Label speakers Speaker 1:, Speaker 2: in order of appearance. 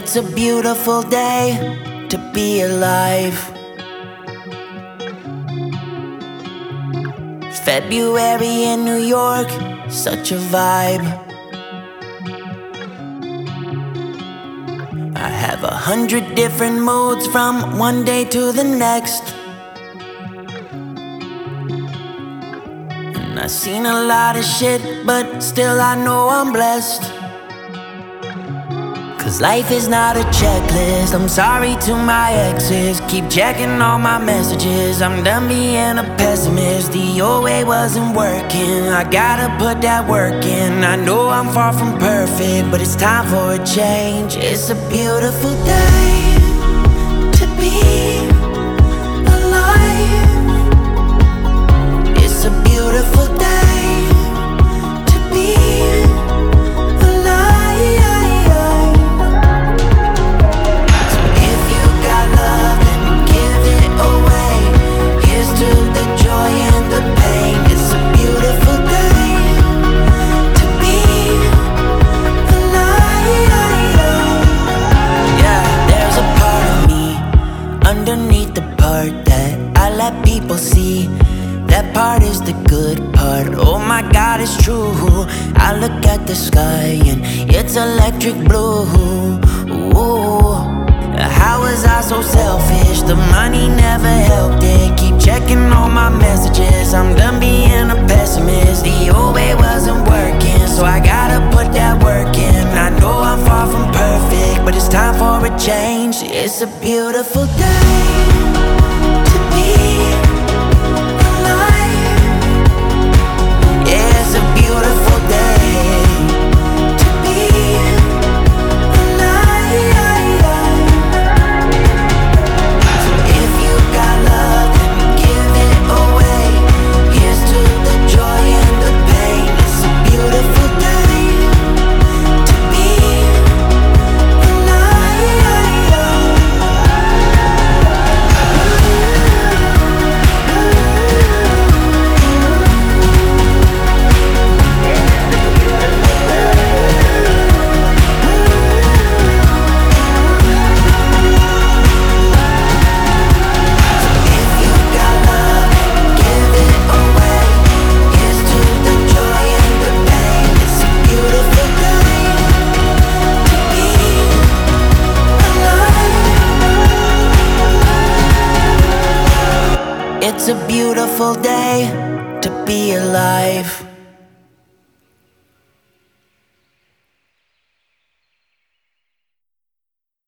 Speaker 1: It's a beautiful day to be alive. It's February in New York, such a vibe. I have 100 different moods from one day to the next. And I've seen a lot of shit, but still I know I'm blessed. Cause life is not a checklist. I'm sorry to my exes, keep checking all my messages. I'm done being a pessimist. The old way wasn't working, I gotta put that work in. I know I'm far from perfect, but it's time for a change. It's a beautiful day to be alive. It's a beautiful day to be underneath the part that I let people see. That part is the good part. Oh my God, it's true. I look at the sky and it's electric blue. Ooh, how was I so selfish? The money never helped it. Keep checking all my messages. I'm done being a pessimist. The old way wasn't working, so I gotta put that work in. I know I'm far from perfect, but it's time for a change. It's a beautiful day to be alive. Yeah, it's a beautiful day to be alive. So if you got love, then give it away. Here's to the joy and the pain. It's a beautiful day to be It's a beautiful day to be alive.